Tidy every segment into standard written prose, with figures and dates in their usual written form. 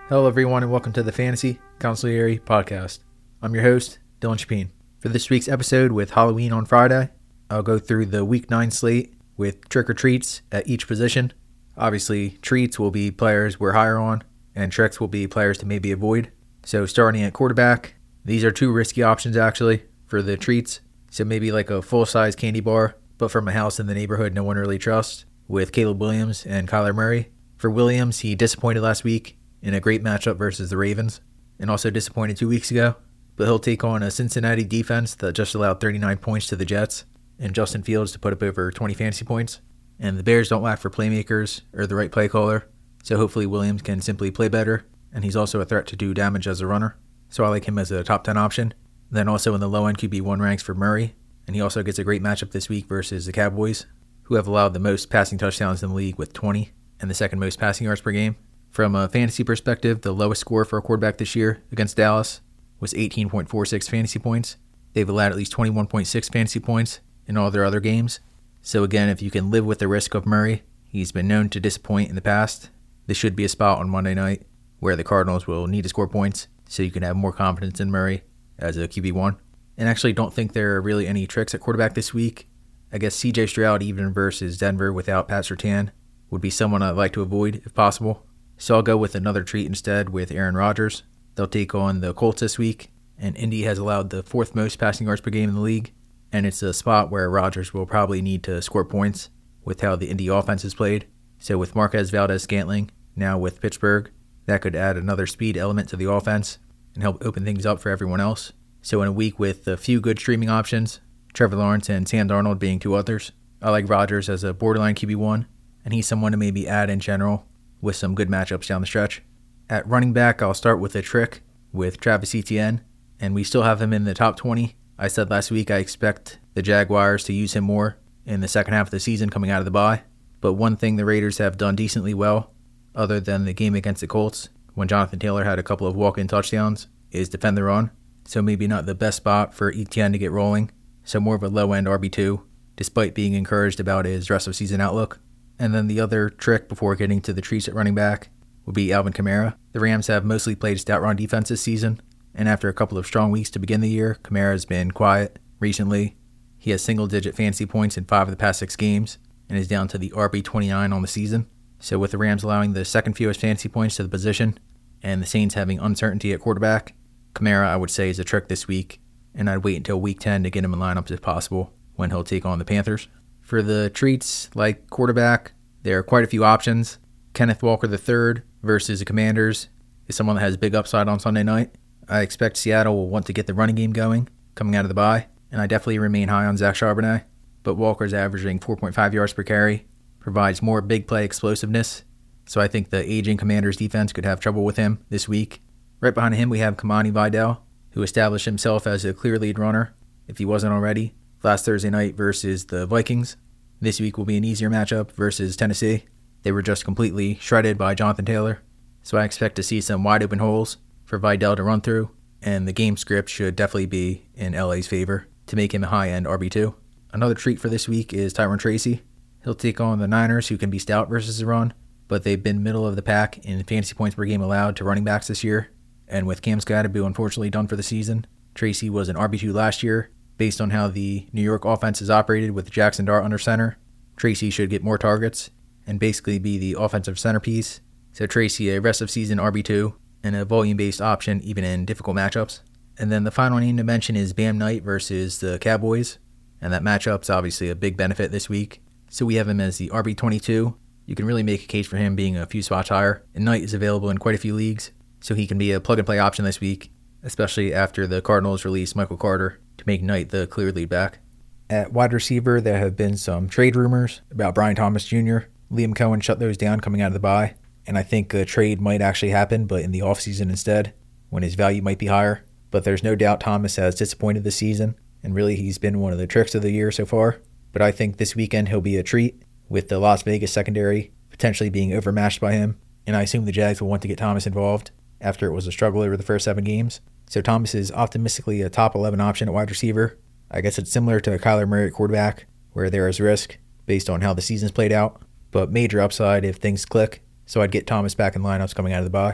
Hello, everyone, and welcome to the Fantasy Consigliere Podcast. I'm your host, Dylan Chapin. For this week's episode with Halloween on Friday, I'll go through the Week 9 slate with trick or treats at each position. Obviously, treats will be players we're higher on, and tricks will be players to maybe avoid. So starting at quarterback, these are two risky options actually for the treats. So maybe like a full-size candy bar, but from a house in the neighborhood no one really trusts, with Caleb Williams and Kyler Murray. For Williams, he disappointed last week in a great matchup versus the Ravens, and also disappointed 2 weeks ago. But he'll take on a Cincinnati defense that just allowed 39 points to the Jets, and Justin Fields to put up over 20 fantasy points. And the Bears don't lack for playmakers or the right play caller, so hopefully Williams can simply play better, and he's also a threat to do damage as a runner. So I like him as a top 10 option. Then also in the low end QB1 ranks for Murray, and he also gets a great matchup this week versus the Cowboys, who have allowed the most passing touchdowns in the league with 20, and the second most passing yards per game. From a fantasy perspective, the lowest score for a quarterback this year against Dallas was 18.46 fantasy points. They've allowed at least 21.6 fantasy points in all their other games. So again, if you can live with the risk of Murray, he's been known to disappoint in the past. This should be a spot on Monday night where the Cardinals will need to score points, so you can have more confidence in Murray as a QB1. And actually don't think there are really any tricks at quarterback this week. I guess CJ Stroud even versus Denver without Pat Surtain would be someone I'd like to avoid if possible. So I'll go with another treat instead with Aaron Rodgers. They'll take on the Colts this week, and Indy has allowed the fourth most passing yards per game in the league, and it's a spot where Rodgers will probably need to score points with how the Indy offense is played. So with Marquez Valdes-Scantling now with Pittsburgh, that could add another speed element to the offense and help open things up for everyone else. So in a week with a few good streaming options, Trevor Lawrence and Sam Darnold being two others, I like Rodgers as a borderline QB1, and he's someone to maybe add in general with some good matchups down the stretch. At running back, I'll start with a trick with Travis Etienne, and we still have him in the top 20. I said last week I expect the Jaguars to use him more in the second half of the season coming out of the bye. But one thing the Raiders have done decently well, other than the game against the Colts, when Jonathan Taylor had a couple of walk-in touchdowns, is defend the run. So maybe not the best spot for Etienne to get rolling, so more of a low-end RB2, despite being encouraged about his rest of season outlook. And then the other trick before getting to the treats at running back would be Alvin Kamara. The Rams have mostly played stout run defense this season, and after a couple of strong weeks to begin the year, Kamara has been quiet recently. He has single-digit fantasy points in 5 of the past 6 games, and is down to the RB29 on the season. So with the Rams allowing the second fewest fantasy points to the position, and the Saints having uncertainty at quarterback, Kamara I would say is a trick this week, and I'd wait until week 10 to get him in lineups if possible, when he'll take on the Panthers. For the treats, like quarterback, there are quite a few options. Kenneth Walker III versus the Commanders is someone that has big upside on Sunday night. I expect Seattle will want to get the running game going coming out of the bye, and I definitely remain high on Zach Charbonnet, but Walker's averaging 4.5 yards per carry, provides more big play explosiveness, so I think the aging Commanders defense could have trouble with him this week. Right behind him we have Kamani Vidal, who established himself as a clear lead runner, if he wasn't already, last Thursday night versus the Vikings. This week will be an easier matchup versus Tennessee. They were just completely shredded by Jonathan Taylor, so I expect to see some wide open holes for Vidal to run through, and the game script should definitely be in LA's favor to make him a high-end RB2. Another treat for this week is Tyron Tracy. He'll take on the Niners, who can be stout versus the run, but they've been middle of the pack in fantasy points per game allowed to running backs this year, and with Cam Skattebo unfortunately done for the season, Tracy was an RB2 last year. Based on how the New York offense is operated with Jackson Dart under center, Tracy should get more targets and basically be the offensive centerpiece. So Tracy, a rest of season RB2 and a volume-based option even in difficult matchups. And then the final name to mention is Bam Knight versus the Cowboys, and that matchup's obviously a big benefit this week. So we have him as the RB22. You can really make a case for him being a few spots higher, and Knight is available in quite a few leagues, so he can be a plug-and-play option this week, especially after the Cardinals release Michael Carter to make Knight the clear lead back. At wide receiver, there have been some trade rumors about Brian Thomas Jr. Liam Cohen shut those down coming out of the bye, and I think a trade might actually happen, but in the offseason instead, when his value might be higher. But there's no doubt Thomas has disappointed this season, and really he's been one of the tricks of the year so far. But I think this weekend he'll be a treat, with the Las Vegas secondary potentially being overmatched by him, and I assume the Jags will want to get Thomas involved after it was a struggle over the first 7 games. So Thomas is optimistically a top 11 option at wide receiver. I guess it's similar to Kyler Murray at quarterback, where there is risk based on how the season's played out, but major upside if things click, so I'd get Thomas back in lineups coming out of the bye.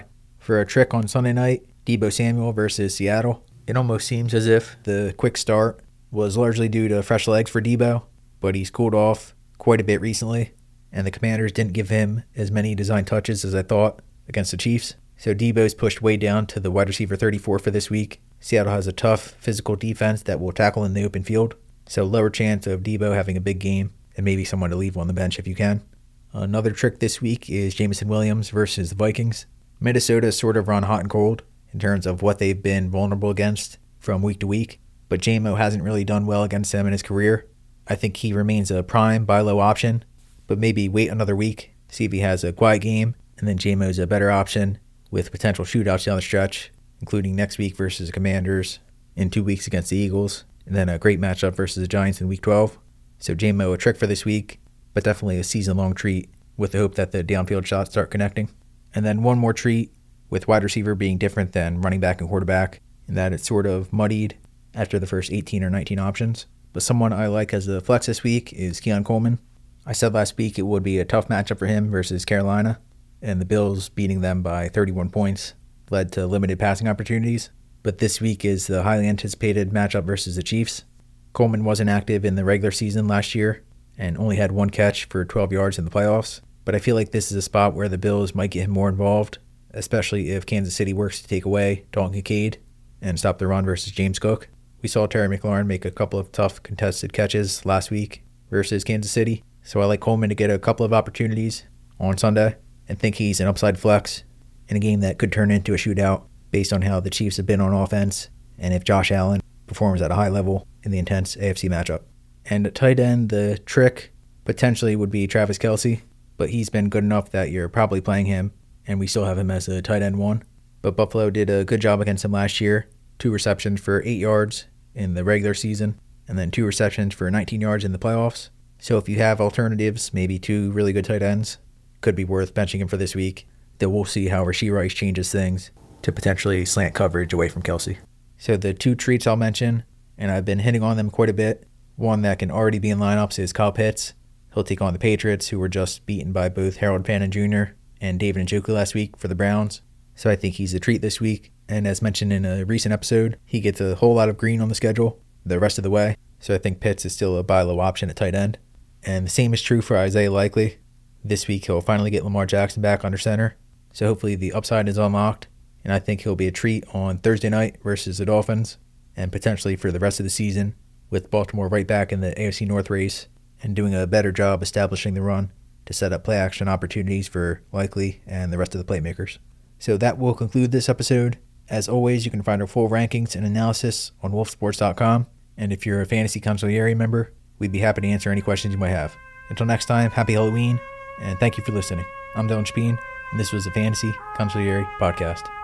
For a trick on Sunday night, Deebo Samuel versus Seattle. It almost seems as if the quick start was largely due to fresh legs for Deebo, but he's cooled off quite a bit recently, and the Commanders didn't give him as many design touches as I thought against the Chiefs. So Deebo's pushed way down to the wide receiver 34 for this week. Seattle has a tough physical defense that will tackle in the open field, so lower chance of Deebo having a big game and maybe someone to leave on the bench if you can. Another trick this week is Jameson Williams versus the Vikings. Minnesota's sort of run hot and cold in terms of what they've been vulnerable against from week to week, but JMO hasn't really done well against them in his career. I think he remains a prime buy low option, but maybe wait another week, see if he has a quiet game, and then JMO's a better option with potential shootouts down the stretch, including next week versus the Commanders, in 2 weeks against the Eagles, and then a great matchup versus the Giants in Week 12. So JMO a trick for this week, but definitely a season-long treat with the hope that the downfield shots start connecting. And then one more treat with wide receiver being different than running back and quarterback, in that it's sort of muddied after the first 18 or 19 options. But someone I like as a flex this week is Keon Coleman. I said last week it would be a tough matchup for him versus Carolina, and the Bills beating them by 31 points led to limited passing opportunities. But this week is the highly anticipated matchup versus the Chiefs. Coleman wasn't active in the regular season last year and only had one catch for 12 yards in the playoffs. But I feel like this is a spot where the Bills might get him more involved, especially if Kansas City works to take away Dalton Kincaid and stop the run versus James Cook. We saw Terry McLaurin make a couple of tough contested catches last week versus Kansas City, so I like Coleman to get a couple of opportunities on Sunday and think he's an upside flex in a game that could turn into a shootout based on how the Chiefs have been on offense and if Josh Allen performs at a high level in the intense AFC matchup. And at tight end, the trick potentially would be Travis Kelce, but he's been good enough that you're probably playing him, and we still have him as a tight end 1. But Buffalo did a good job against him last year, 2 receptions for 8 yards in the regular season, and then 2 receptions for 19 yards in the playoffs. So if you have alternatives, maybe 2 really good tight ends, could be worth benching him for this week. Then we'll see how Rashee Rice changes things to potentially slant coverage away from Kelce. So the 2 treats I'll mention, and I've been hitting on them quite a bit. One that can already be in lineups is Kyle Pitts. He'll take on the Patriots, who were just beaten by both Harold Fannin Jr. and David Njoku last week for the Browns. So I think he's a treat this week. And as mentioned in a recent episode, he gets a whole lot of green on the schedule the rest of the way. So I think Pitts is still a buy low option at tight end. And the same is true for Isaiah Likely. This week he'll finally get Lamar Jackson back under center. So hopefully the upside is unlocked. And I think he'll be a treat on Thursday night versus the Dolphins, and potentially for the rest of the season, with Baltimore right back in the AFC North race and doing a better job establishing the run to set up play action opportunities for Likely and the rest of the playmakers. So that will conclude this episode. As always, you can find our full rankings and analysis on wolfsports.com. And if you're a Fantasy Consigliere member, we'd be happy to answer any questions you might have. Until next time, happy Halloween, and thank you for listening. I'm Dylan Speen, and this was the Fantasy Consigliere Podcast.